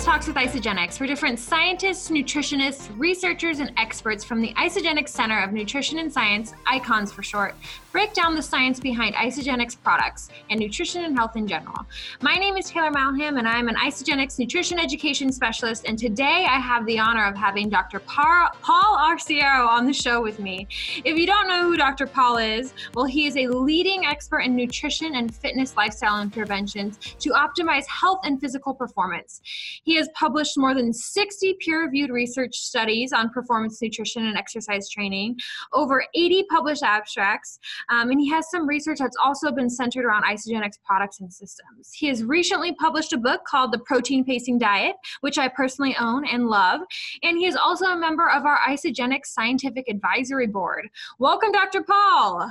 Talks with Isagenix, where different scientists, nutritionists, researchers, and experts from the Isagenix Center of Nutrition and Science, ICONS for short, break down the science behind Isagenix products and nutrition and health in general. My name is Taylor Malham, and I'm an Isagenix nutrition education specialist, and today I have the honor of having Dr. Paul Arciero on the show with me. If you don't know who Dr. Paul is, well, he is a leading expert in nutrition and fitness lifestyle interventions to optimize health and physical performance. He has published more than 60 peer-reviewed research studies on performance nutrition and exercise training, over 80 published abstracts, and he has some research that's also been centered around Isagenix products and systems. He has recently published a book called The Protein Pacing Diet, which I personally own and love, and he is also a member of our Isagenix Scientific Advisory Board. Welcome, Dr. Paul.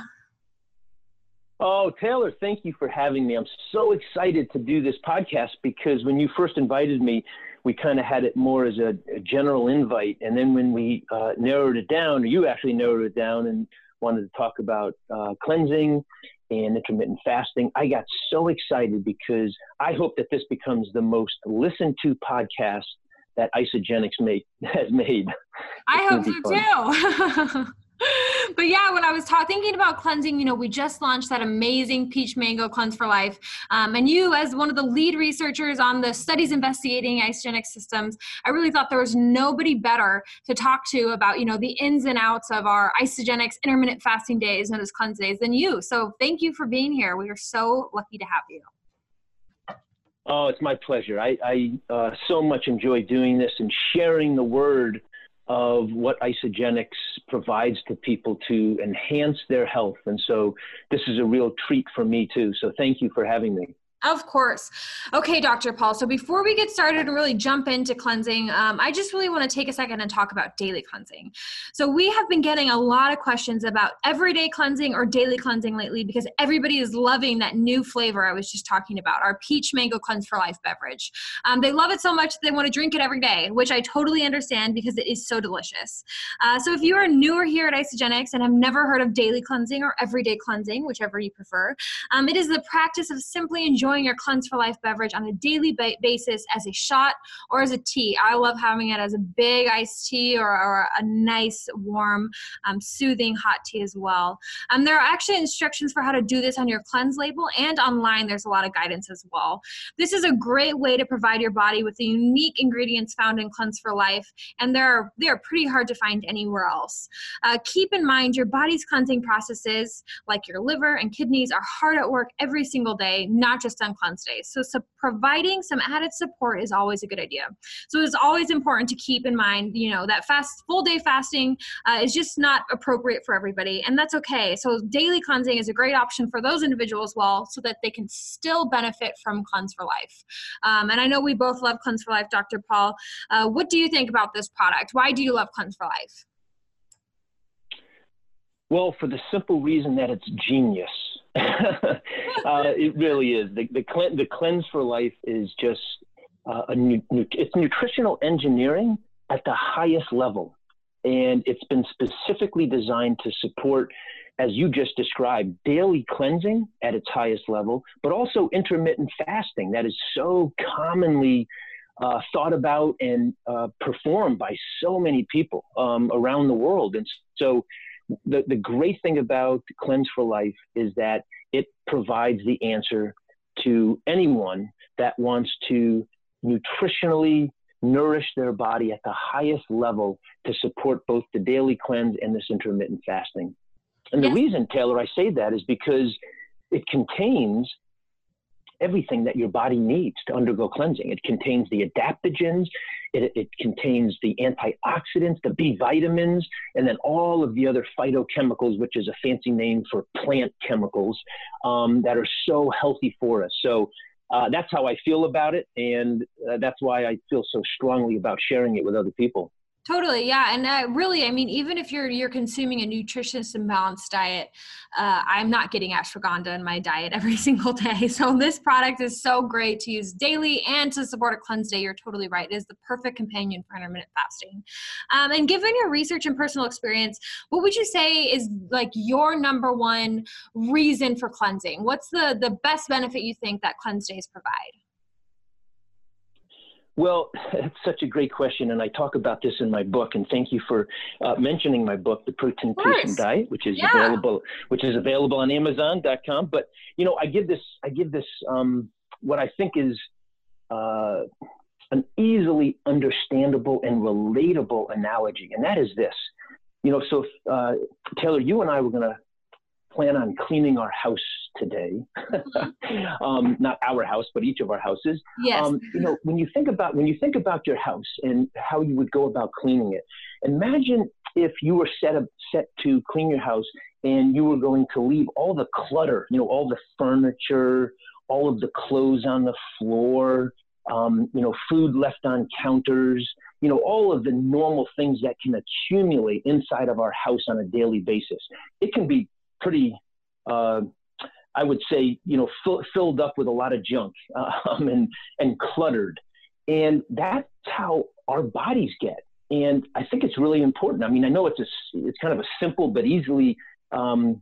Oh, Taylor, thank you for having me. I'm so excited to do this podcast because when you first invited me, we kind of had it more as a general invite. And then when we narrowed it down, or you actually narrowed it down and wanted to talk about cleansing and intermittent fasting, I got so excited because I hope that this becomes the most listened to podcast that Isagenix has made. I hope so too. But yeah, when I was thinking about cleansing, we just launched that amazing Peach Mango Cleanse for Life. And you, as one of the lead researchers on the studies investigating Isagenix systems, I really thought there was nobody better to talk to about, the ins and outs of our Isagenix intermittent fasting days and those cleanse days than you. So thank you for being here. We are so lucky to have you. Oh, it's my pleasure. I so much enjoy doing this and sharing the word of what Isagenix provides to people to enhance their health. And so this is a real treat for me too. So thank you for having me. Of course. Okay, Dr. Paul. So before we get started and really jump into cleansing, I just really want to take a second and talk about daily cleansing. So we have been getting a lot of questions about everyday cleansing or daily cleansing lately because everybody is loving that new flavor I was just talking about, our Peach Mango Cleanse for Life beverage. They love it so much they want to drink it every day, which I totally understand because it is so delicious. So if you are newer here at Isagenix and have never heard of daily cleansing or everyday cleansing, whichever you prefer, it is the practice of simply enjoying your Cleanse for Life beverage on a daily basis as a shot or as a tea. I love having it as a big iced tea or a nice, warm, soothing hot tea as well. There are actually instructions for how to do this on your cleanse label, and online there's a lot of guidance as well. This is a great way to provide your body with the unique ingredients found in Cleanse for Life, and they are pretty hard to find anywhere else. Keep in mind your body's cleansing processes, like your liver and kidneys, are hard at work every single day, not just on cleanse days. So providing some added support is always a good idea. So it's always important to keep in mind, that full day fasting is just not appropriate for everybody, and that's okay. So daily cleansing is a great option for those individuals as well, so that they can still benefit from Cleanse for Life. And I know we both love Cleanse for Life, Dr. Paul. What do you think about this product? Why do you love Cleanse for Life? Well, for the simple reason that it's genius. It really is. The Cleanse for Life is just it's nutritional engineering at the highest level, and it's been specifically designed to support, as you just described, daily cleansing at its highest level, but also intermittent fasting that is so commonly thought about and performed by so many people around the world. And so the great thing about Cleanse for Life is that it provides the answer to anyone that wants to nutritionally nourish their body at the highest level to support both the daily cleanse and this intermittent fasting. And the reason, Taylor, I say that is because it contains everything that your body needs to undergo cleansing. It contains the adaptogens, it contains the antioxidants, the B vitamins, and then all of the other phytochemicals, which is a fancy name for plant chemicals that are so healthy for us. So that's how I feel about it, and that's why I feel so strongly about sharing it with other people. Totally. Yeah. And really, even if you're consuming a nutritious and balanced diet, I'm not getting ashwagandha in my diet every single day. So this product is so great to use daily and to support a cleanse day. You're totally right. It is the perfect companion for intermittent fasting. And given your research and personal experience, what would you say is like your number one reason for cleansing? What's the best benefit you think that cleanse days provide? Well, it's such a great question, and I talk about this in my book. And thank you for mentioning my book, The Protein Patient Diet, which is available on Amazon.com. But I give this what I think is an easily understandable and relatable analogy, and that is this. So Taylor, you and I were going to plan on cleaning our house today. Not our house, but each of our houses. Yes. When you think about your house and how you would go about cleaning it, imagine if you were set to clean your house and you were going to leave all the clutter, all the furniture, all of the clothes on the floor, food left on counters, all of the normal things that can accumulate inside of our house on a daily basis. It can be pretty, I would say, filled up with a lot of junk and cluttered. And that's how our bodies get. And I think it's really important. I mean, I know it's kind of a simple but easily kind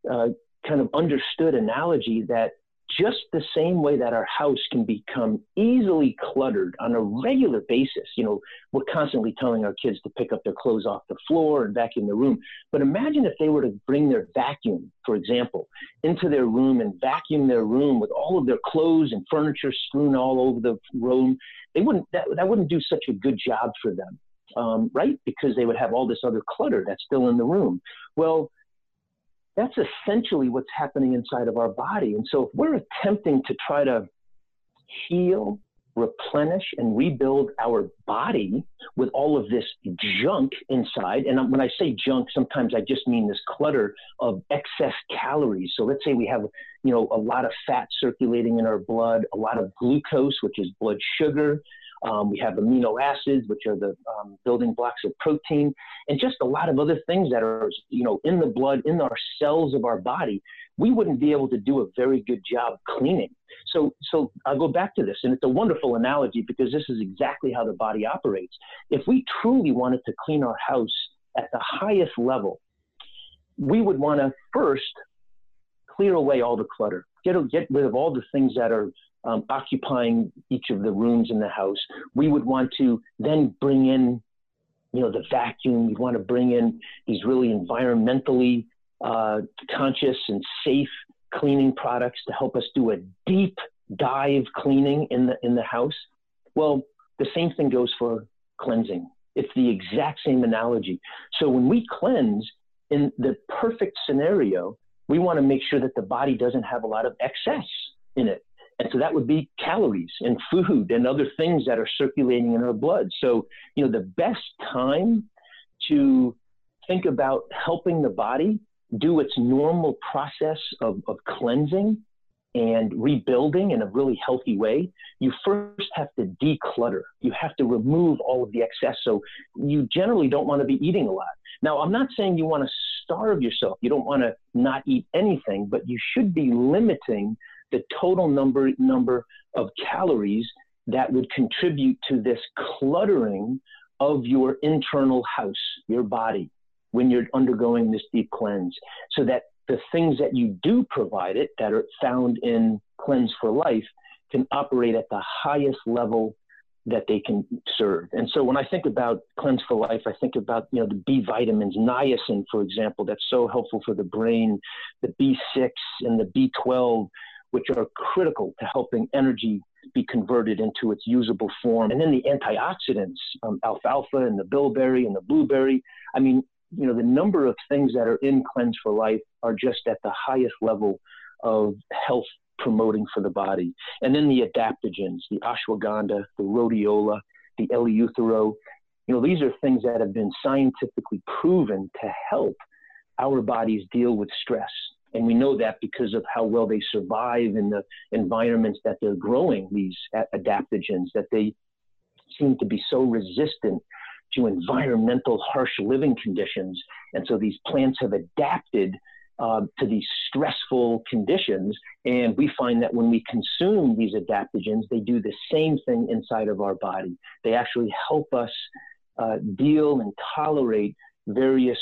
of understood analogy that just the same way that our house can become easily cluttered on a regular basis. We're constantly telling our kids to pick up their clothes off the floor and vacuum the room. But imagine if they were to bring their vacuum, for example, into their room and vacuum their room with all of their clothes and furniture strewn all over the room. That wouldn't do such a good job for them, right? Because they would have all this other clutter that's still in the room. Well, that's essentially what's happening inside of our body. And so if we're attempting to try to heal, replenish, and rebuild our body with all of this junk inside, and when I say junk, sometimes I just mean this clutter of excess calories. So let's say we have, a lot of fat circulating in our blood, a lot of glucose, which is blood sugar. We have amino acids, which are the building blocks of protein, and just a lot of other things that are, in the blood, in our cells of our body. We wouldn't be able to do a very good job cleaning. So I'll go back to this, and it's a wonderful analogy because this is exactly how the body operates. If we truly wanted to clean our house at the highest level, we would want to first clear away all the clutter, get rid of all the things that are occupying each of the rooms in the house. We would want to then bring in, the vacuum. We want to bring in these really environmentally conscious and safe cleaning products to help us do a deep dive cleaning in the house. Well, the same thing goes for cleansing. It's the exact same analogy. So when we cleanse, in the perfect scenario, we want to make sure that the body doesn't have a lot of excess in it. And so that would be calories and food and other things that are circulating in our blood. So, the best time to think about helping the body do its normal process of cleansing and rebuilding in a really healthy way, you first have to declutter. You have to remove all of the excess. So you generally don't want to be eating a lot. Now, I'm not saying you want to starve yourself. You don't want to not eat anything, but you should be limiting the total number of calories that would contribute to this cluttering of your internal house, your body, when you're undergoing this deep cleanse, so that the things that you do provide it that are found in Cleanse for Life can operate at the highest level that they can serve. And so when I think about Cleanse for Life, I think about, the B vitamins, niacin, for example, that's so helpful for the brain, the B6 and the B12, which are critical to helping energy be converted into its usable form. And then the antioxidants, alfalfa and the bilberry and the blueberry. I mean, the number of things that are in Cleanse for Life are just at the highest level of health promoting for the body. And then the adaptogens, the ashwagandha, the rhodiola, the eleuthero, these are things that have been scientifically proven to help our bodies deal with stress. And we know that because of how well they survive in the environments that they're growing, these adaptogens, that they seem to be so resistant to environmental harsh living conditions. And so these plants have adapted to these stressful conditions. And we find that when we consume these adaptogens, they do the same thing inside of our body. They actually help us deal and tolerate various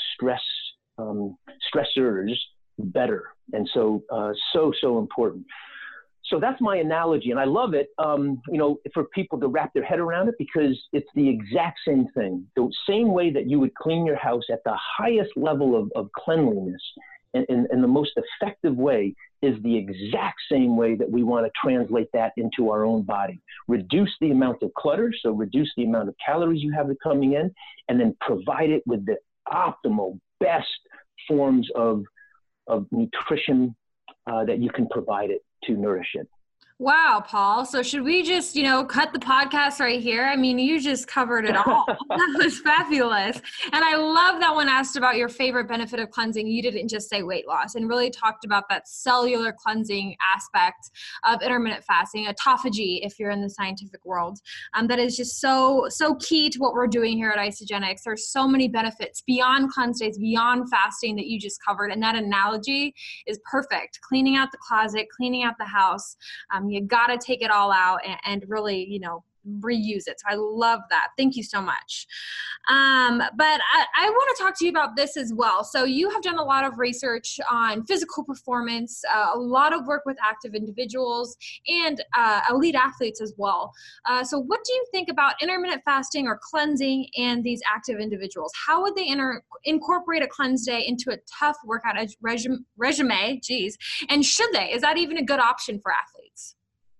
stressors better. And so, so important. So that's my analogy, and I love it, for people to wrap their head around it, because it's the exact same thing. The same way that you would clean your house at the highest level of cleanliness and the most effective way is the exact same way that we want to translate that into our own body. Reduce the amount of clutter, so reduce the amount of calories you have coming in, and then provide it with the optimal, best forms of nutrition that you can provide it to nourish it. Wow, Paul. So should we just, cut the podcast right here? I mean, you just covered it all. That was fabulous. And I love that when asked about your favorite benefit of cleansing, you didn't just say weight loss and really talked about that cellular cleansing aspect of intermittent fasting, autophagy, if you're in the scientific world. That is just so key to what we're doing here at Isagenix. There's so many benefits beyond cleanse days, beyond fasting that you just covered. And that analogy is perfect. Cleaning out the closet, cleaning out the house. You got to take it all out and really, reuse it. So I love that. Thank you so much. But I want to talk to you about this as well. So you have done a lot of research on physical performance, a lot of work with active individuals and elite athletes as well. So what do you think about intermittent fasting or cleansing and these active individuals? How would they incorporate a cleanse day into a tough workout regimen? Geez. And should they? Is that even a good option for athletes?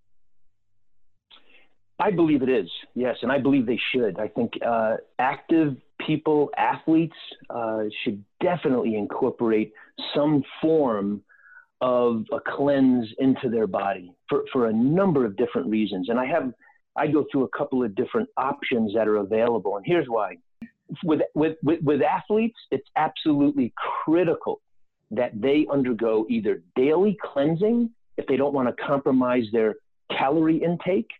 I believe it is, yes, and I believe they should. I think active people, athletes, should definitely incorporate some form of a cleanse into their body for a number of different reasons. And I go through a couple of different options that are available, and here's why. With athletes, it's absolutely critical that they undergo either daily cleansing if they don't want to compromise their calorie intake,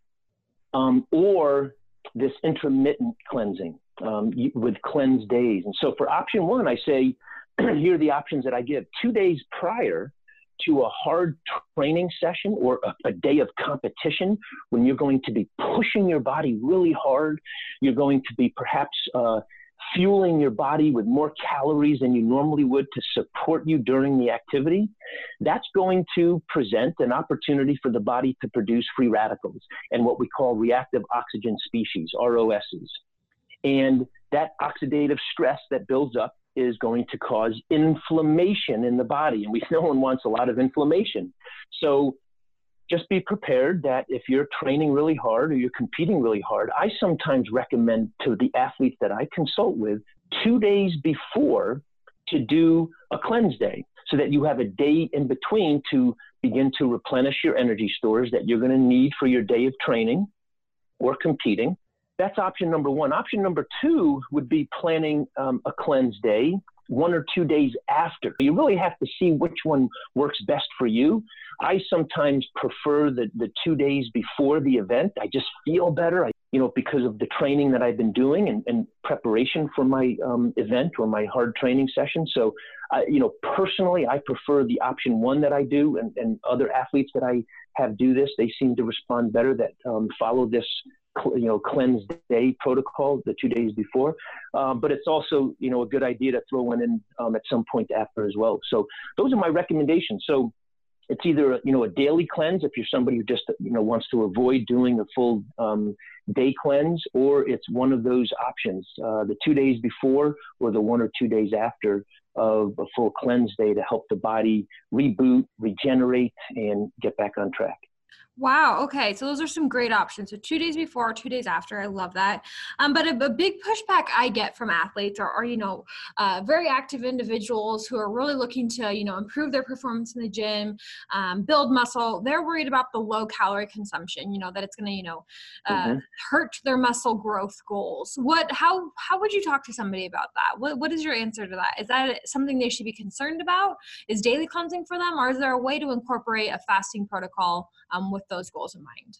or this intermittent cleansing with cleanse days. And so for option one, I say, here are the options that I give. 2 days prior to a hard training session or a day of competition, when you're going to be pushing your body really hard, you're going to be perhaps fueling your body with more calories than you normally would to support you during the activity, that's going to present an opportunity for the body to produce free radicals and what we call reactive oxygen species, ROSs. And that oxidative stress that builds up is going to cause inflammation in the body. And no one wants a lot of inflammation. So just be prepared that if you're training really hard or you're competing really hard, I sometimes recommend to the athletes that I consult with 2 days before to do a cleanse day so that you have a day in between to begin to replenish your energy stores that you're going to need for your day of training or competing. That's option number one. Option number two would be planning a cleanse day 1 or 2 days after. You really have to see which one works best for you. I sometimes prefer the 2 days before the event. I just feel better, because of the training that I've been doing and preparation for my event or my hard training session. So, personally, I prefer the option one that I do, and other athletes that I have do this, they seem to respond better that follow this cleanse day protocol the 2 days before. But it's also, a good idea to throw one in at some point after as well. So those are my recommendations. So it's either, a daily cleanse if you're somebody who just, wants to avoid doing a full day cleanse, or it's one of those options, the 2 days before or the 1 or 2 days after of a full cleanse day to help the body reboot, regenerate, and get back on track. Wow. Okay. So those are some great options. So 2 days before, 2 days after. I love that. But a big pushback I get from athletes are very active individuals who are really looking to, improve their performance in the gym, build muscle. They're worried about the low calorie consumption, that it's going to, hurt their muscle growth goals. How would you talk to somebody about that? What is your answer to that? Is that something they should be concerned about? Is daily cleansing for them? Or is there a way to incorporate a fasting protocol with those goals in mind?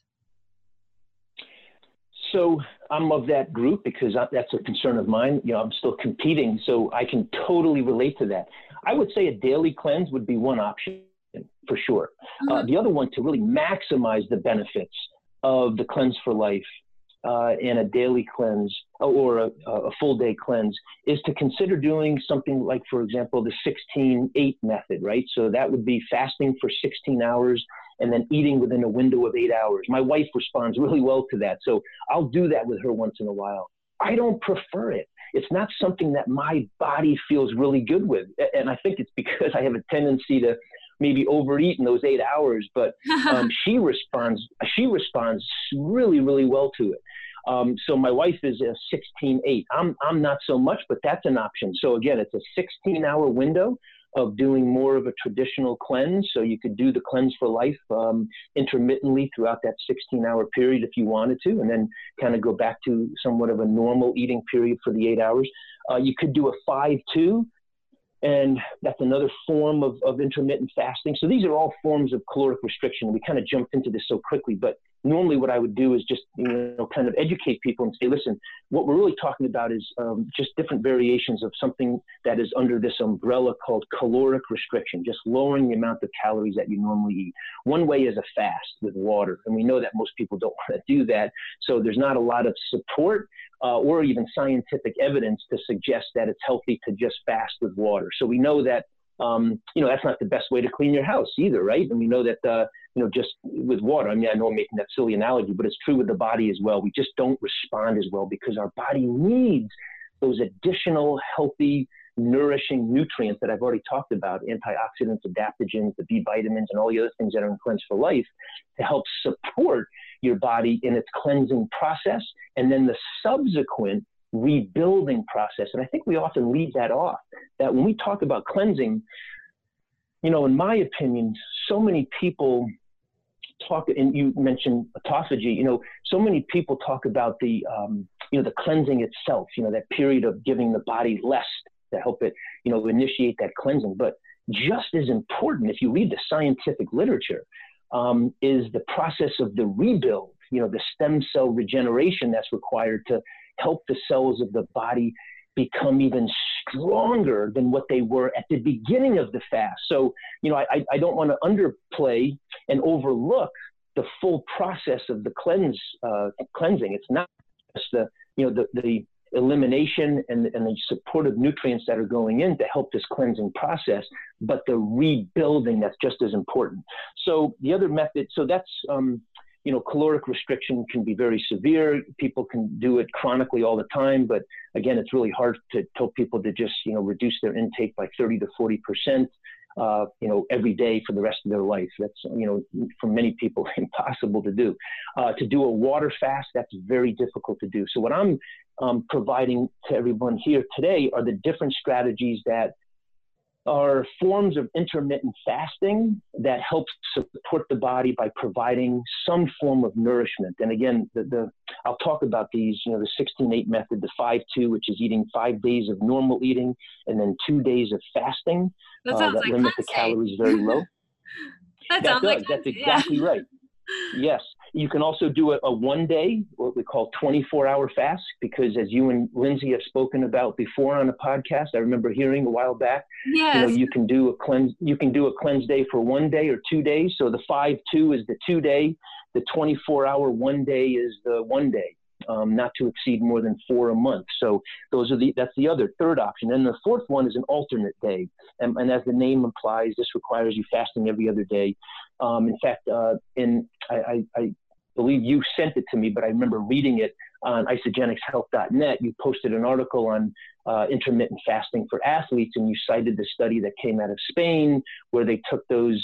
So I'm of that group because that's a concern of mine. I'm still competing, so I can totally relate to that. I would say a daily cleanse would be one option for sure. The other one, to really maximize the benefits of the Cleanse for Life and a daily cleanse or a full day cleanse, is to consider doing something like, for example, the 16-8 method, right? So that would be fasting for 16 hours and then eating within a window of 8 hours. My wife responds really well to that. So I'll do that with her once in a while. I don't prefer it. It's not something that my body feels really good with. And I think it's because I have a tendency to maybe overeat in those 8 hours, but she responds really, really well to it. So my wife is a 16/8. I'm not so much, but that's an option. So again, it's a 16-hour window of doing more of a traditional cleanse. So you could do the Cleanse for Life intermittently throughout that 16-hour period if you wanted to, and then kind of go back to somewhat of a normal eating period for the 8 hours. You could do a 5-2, and that's another form of intermittent fasting. So these are all forms of caloric restriction. We kind of jumped into this so quickly, but normally what I would do is just, kind of educate people and say, listen, what we're really talking about is just different variations of something that is under this umbrella called caloric restriction, just lowering the amount of calories that you normally eat. One way is a fast with water, and we know that most people don't want to do that. So there's not a lot of support or even scientific evidence to suggest that it's healthy to just fast with water. So we know that, that's not the best way to clean your house either, right? And we know that, just with water, I mean, I know I'm making that silly analogy, but it's true with the body as well. We just don't respond as well because our body needs those additional healthy, nourishing nutrients that I've already talked about, antioxidants, adaptogens, the B vitamins, and all the other things that are in Cleanse for Life to help support your body in its cleansing process and then the subsequent rebuilding process. And I think we often leave that off, that when we talk about cleansing, in my opinion, so many people talk, and you mentioned autophagy, so many people talk about the cleansing itself, that period of giving the body less to help it, initiate that cleansing. But just as important, if you read the scientific literature, is the process of the rebuild, the stem cell regeneration that's required to help the cells of the body become even stronger than what they were at the beginning of the fast. So, I don't want to underplay and overlook the full process of the cleansing. It's not just the elimination and the supportive nutrients that are going in to help this cleansing process, but the rebuilding that's just as important. So the other method, so that's, caloric restriction can be very severe. People can do it chronically all the time, but again, it's really hard to tell people to just, reduce their intake by 30 to 40%, every day for the rest of their life. That's, for many people, impossible to do. To do a water fast, that's very difficult to do. So what I'm providing to everyone here today are the different strategies that are forms of intermittent fasting that help support the body by providing some form of nourishment. And again, I'll talk about these, the 16/8 method, the 5-2, which is eating 5 days of normal eating and then 2 days of fasting. That sounds like limit the calories very low. That's exactly right. Yes. You can also do a 1 day, what we call 24-hour fast, because as you and Lindsay have spoken about before on a podcast, I remember hearing a while back, yes. You can do a cleanse day for 1 day or 2 days. So the 5-2 is the 2 day, the 24-hour 1 day is the 1 day, not to exceed more than 4 a month. So that's the other third option. And the fourth one is an alternate day. And as the name implies, this requires you fasting every other day. In fact, I believe you sent it to me, but I remember reading it on isogenicshealth.net. You posted an article on intermittent fasting for athletes, and you cited the study that came out of Spain where they took those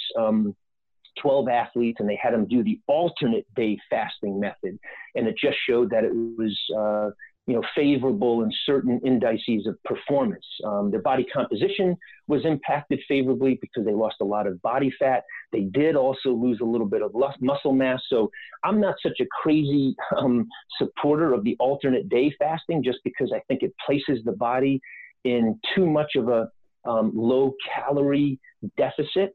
12 athletes and they had them do the alternate day fasting method. And it just showed that it was favorable in certain indices of performance. Their body composition was impacted favorably because they lost a lot of body fat. They did also lose a little bit of muscle mass. So I'm not such a crazy supporter of the alternate day fasting, just because I think it places the body in too much of a low calorie deficit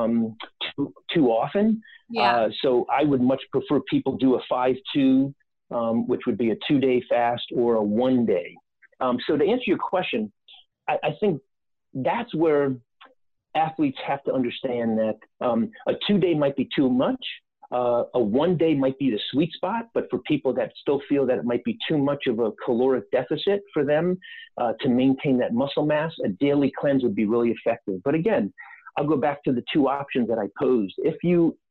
too often. Yeah. So I would much prefer people do a 5-2, which would be a 2-day fast, or a 1 day. So to answer your question, I think that's where athletes have to understand that a 2-day might be too much. A 1 day might be the sweet spot, but for people that still feel that it might be too much of a caloric deficit for them to maintain that muscle mass, a daily cleanse would be really effective. But again, I'll go back to the two options that I posed. If you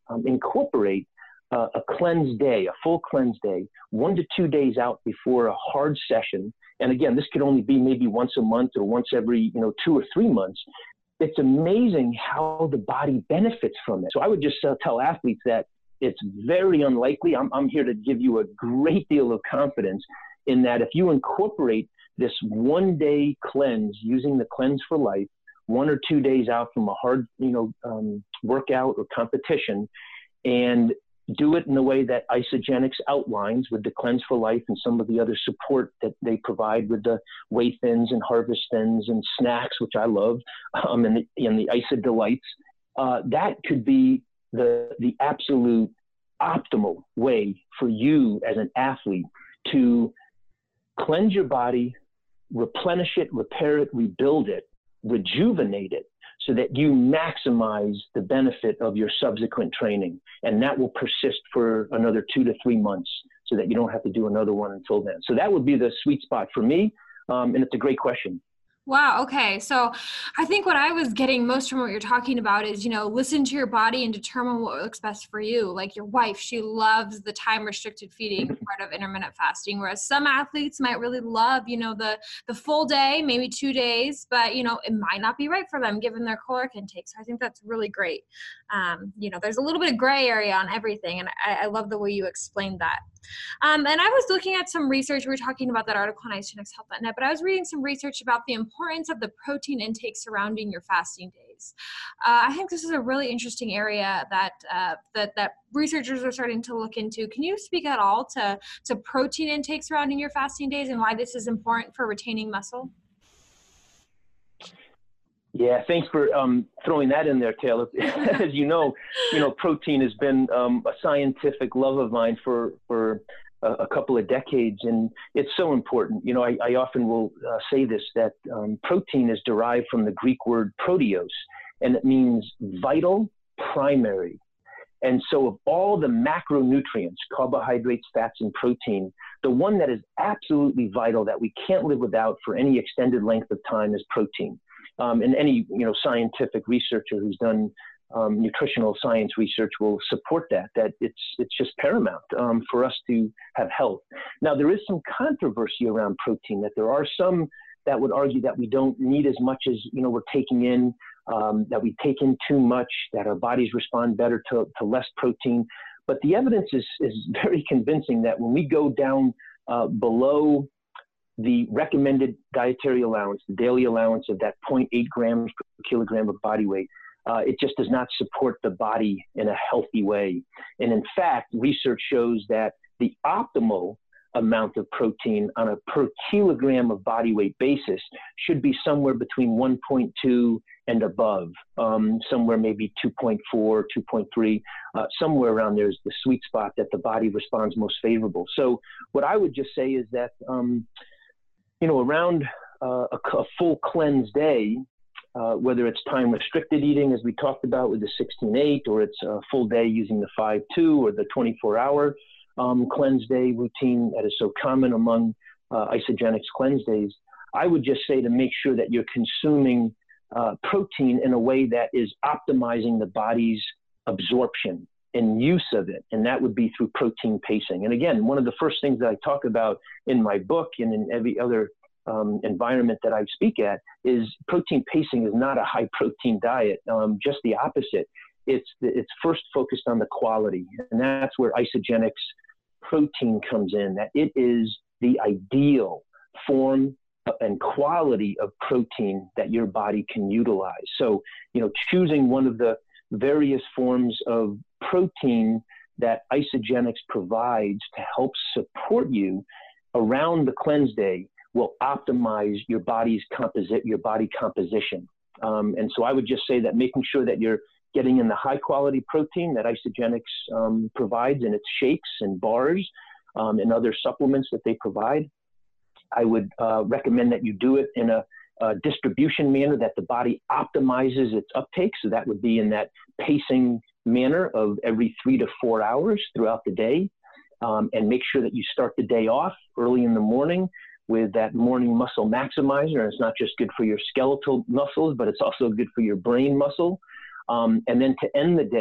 incorporate a cleanse day, a full cleanse day, 1 to 2 days out before a hard session. And again, this could only be maybe once a month or once every 2 or 3 months. It's amazing how the body benefits from it. So I would just tell athletes that it's very unlikely. I'm here to give you a great deal of confidence in that if you incorporate this 1 day cleanse using the Cleanse for Life, 1 or 2 days out from a hard, workout or competition, and do it in the way that Isagenix outlines with the Cleanse for Life and some of the other support that they provide with the Whey Thins and Harvest Thins and snacks, which I love, and the Isa Delights. That could be the absolute optimal way for you as an athlete to cleanse your body, replenish it, repair it, rebuild it, rejuvenate it, so that you maximize the benefit of your subsequent training. And that will persist for another 2 to 3 months so that you don't have to do another one until then. So that would be the sweet spot for me. And it's a great question. Wow. Okay. So I think what I was getting most from what you're talking about is, listen to your body and determine what works best for you. Like your wife, she loves the time restricted feeding part of intermittent fasting, whereas some athletes might really love, the full day, maybe 2 days, but, it might not be right for them given their caloric intake. So I think that's really great. There's a little bit of gray area on everything. And I love the way you explained that. And I was looking at some research. We were talking about that article on Isagenix Health.net, but I was reading some research about the importance of the protein intake surrounding your fasting days. I think this is a really interesting area that researchers are starting to look into. Can you speak at all to protein intake surrounding your fasting days and why this is important for retaining muscle? Yeah, thanks for throwing that in there, Taylor. As you know, protein has been a scientific love of mine for a couple of decades, and it's so important. I often will say this, that protein is derived from the Greek word proteos, and it means vital, primary. And so of all the macronutrients, carbohydrates, fats, and protein, the one that is absolutely vital that we can't live without for any extended length of time is protein. And any scientific researcher who's done nutritional science research will support that it's just paramount for us to have health. Now, there is some controversy around protein, that there are some that would argue that we don't need as much as we're taking in, that we take in too much, that our bodies respond better to less protein. But the evidence is very convincing that when we go down below the recommended dietary allowance, the daily allowance of that 0.8 grams per kilogram of body weight, it just does not support the body in a healthy way. And in fact, research shows that the optimal amount of protein on a per kilogram of body weight basis should be somewhere between 1.2 and above, somewhere maybe 2.4, 2.3, somewhere around there is the sweet spot that the body responds most favorable. So what I would just say is that around a full cleanse day, whether it's time restricted eating, as we talked about with the 16-8, or it's a full day using the 5-2 or the 24-hour cleanse day routine that is so common among Isagenix cleanse days, I would just say to make sure that you're consuming protein in a way that is optimizing the body's absorption and use of it. And that would be through protein pacing. And again, one of the first things that I talk about in my book and in every other environment that I speak at is protein pacing is not a high protein diet, just the opposite. It's first focused on the quality. And that's where Isagenix protein comes in, that it is the ideal form and quality of protein that your body can utilize. So, choosing one of the various forms of protein that Isagenix provides to help support you around the cleanse day will optimize your body composition. And so I would just say that making sure that you're getting in the high quality protein that Isagenix provides in its shakes and bars and other supplements that they provide, I would recommend that you do it in a distribution manner that the body optimizes its uptake. So that would be in that pacing manner of every 3 to 4 hours throughout the day. And make sure that you start the day off early in the morning with that morning muscle maximizer. And it's not just good for your skeletal muscles, but it's also good for your brain muscle. And then to end the day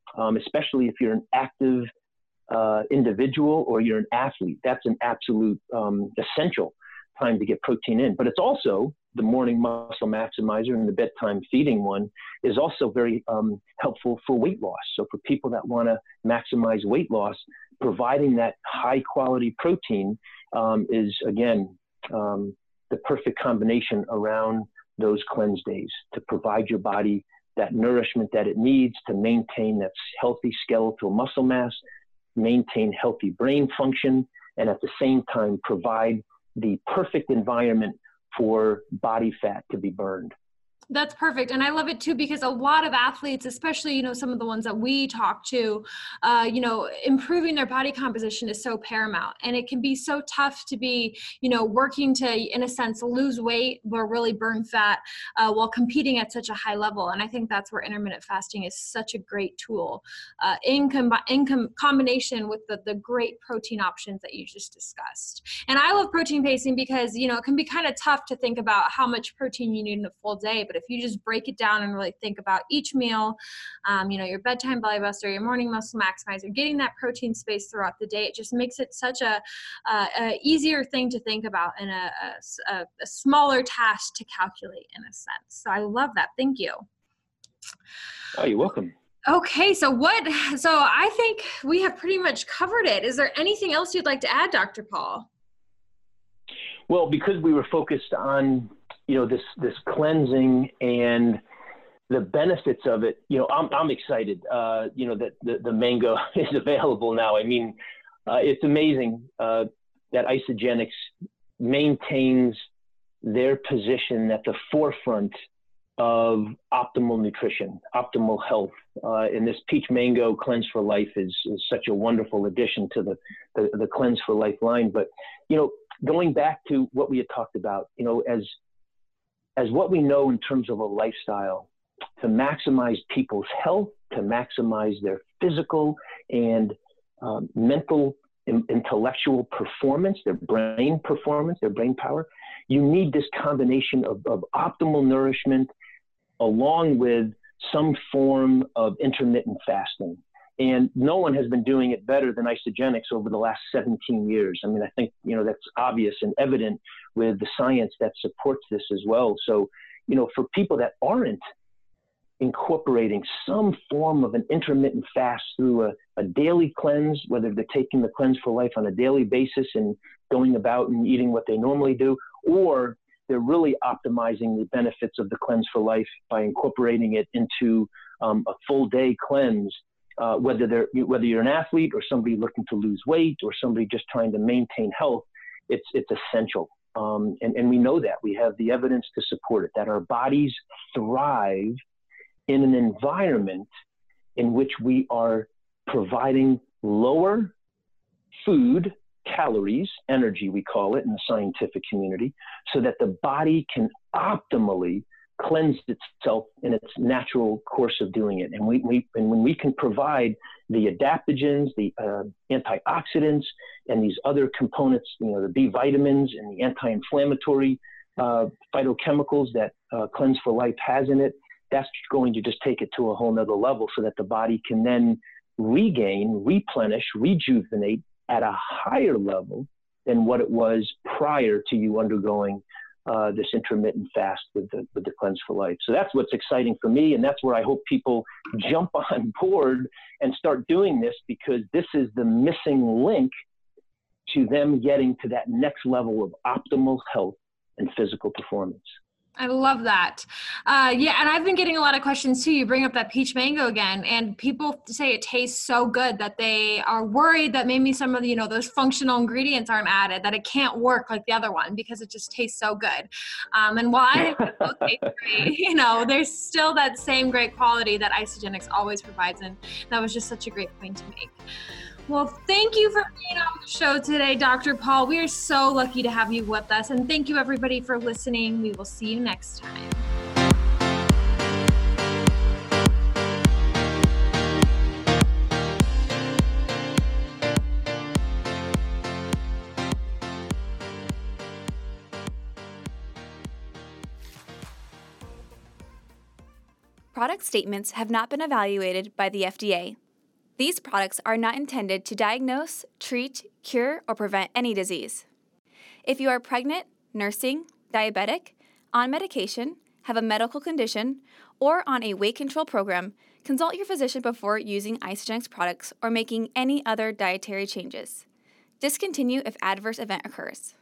especially if you're an active individual or you're an athlete. That's an absolute essential time to get protein in. But it's also the morning muscle maximizer, and the bedtime feeding one is also very helpful for weight loss. So for people that want to maximize weight loss, providing that high quality protein is, again, the perfect combination around those cleanse days to provide your body that nourishment that it needs to maintain that healthy skeletal muscle mass, maintain healthy brain function, and at the same time provide the perfect environment for body fat to be burned. That's perfect. And I love it too, because a lot of athletes, especially, some of the ones that we talk to, improving their body composition is so paramount. And it can be so tough to be, working to, in a sense, lose weight or really burn fat while competing at such a high level. And I think that's where intermittent fasting is such a great tool in combination with the great protein options that you just discussed. And I love protein pacing because, it can be kind of tough to think about how much protein you need in a full day. But if you just break it down and really think about each meal, your bedtime belly buster, your morning muscle maximizer, getting that protein space throughout the day, it just makes it such a easier thing to think about and a smaller task to calculate in a sense. So I love that. Thank you. Oh, you're welcome. Okay, so I think we have pretty much covered it. Is there anything else you'd like to add, Dr. Paul? Well, because we were focused on this cleansing and the benefits of it, I'm excited, that the mango is available now. I mean, it's amazing that Isagenix maintains their position at the forefront of optimal nutrition, optimal health. And this Peach Mango Cleanse for Life is such a wonderful addition to the Cleanse for Life line. But, going back to what we had talked about, as what we know in terms of a lifestyle, to maximize people's health, to maximize their physical and mental, intellectual performance, their brain performance, their brain power, you need this combination of optimal nourishment along with some form of intermittent fasting. And no one has been doing it better than Isagenix over the last 17 years. I mean, I think, that's obvious and evident with the science that supports this as well. So, for people that aren't incorporating some form of an intermittent fast through a daily cleanse, whether they're taking the Cleanse for Life on a daily basis and going about and eating what they normally do, or they're really optimizing the benefits of the Cleanse for Life by incorporating it into a full day cleanse. Whether you're an athlete or somebody looking to lose weight or somebody just trying to maintain health, it's essential. And we know that. We have the evidence to support it, that our bodies thrive in an environment in which we are providing lower food calories, energy we call it in the scientific community, so that the body can optimally cleanse itself in its natural course of doing it. And when we can provide the adaptogens, the antioxidants, and these other components, the B vitamins and the anti-inflammatory phytochemicals that Cleanse for Life has in it, that's going to just take it to a whole nother level so that the body can then regain, replenish, rejuvenate at a higher level than what it was prior to you undergoing this intermittent fast with the Cleanse for Life. So that's what's exciting for me, and that's where I hope people jump on board and start doing this, because this is the missing link to them getting to that next level of optimal health and physical performance. I love that. And I've been getting a lot of questions too. You bring up that peach mango again, and people say it tastes so good that they are worried that maybe some of those functional ingredients aren't added, that it can't work like the other one because it just tastes so good. And while I think both taste great, there's still that same great quality that Isagenix always provides, and that was just such a great point to make. Well, thank you for being on the show today, Dr. Paul. We are so lucky to have you with us. And thank you, everybody, for listening. We will see you next time. product statements have not been evaluated by the FDA. These products are not intended to diagnose, treat, cure, or prevent any disease. If you are pregnant, nursing, diabetic, on medication, have a medical condition, or on a weight control program, consult your physician before using Isagenix products or making any other dietary changes. Discontinue if adverse event occurs.